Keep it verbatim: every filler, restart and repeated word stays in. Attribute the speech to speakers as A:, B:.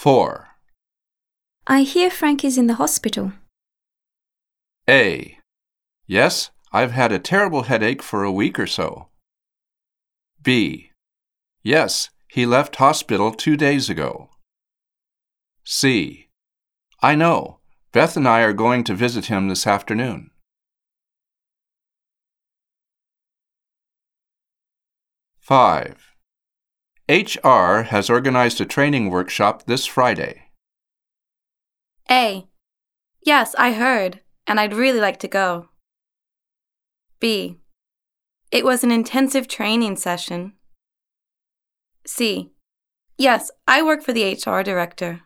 A: four.
B: I hear Frank is in the hospital.
A: A. Yes, I've had a terrible headache for a week or so. B. Yes, he left hospital two days ago. C. I know. Beth and I are going to visit him this afternoon. five. H R has organized a training workshop this Friday.
C: A. Yes, I heard, and I'd really like to go. B. It was an intensive training session. C. Yes, I work for the H R director.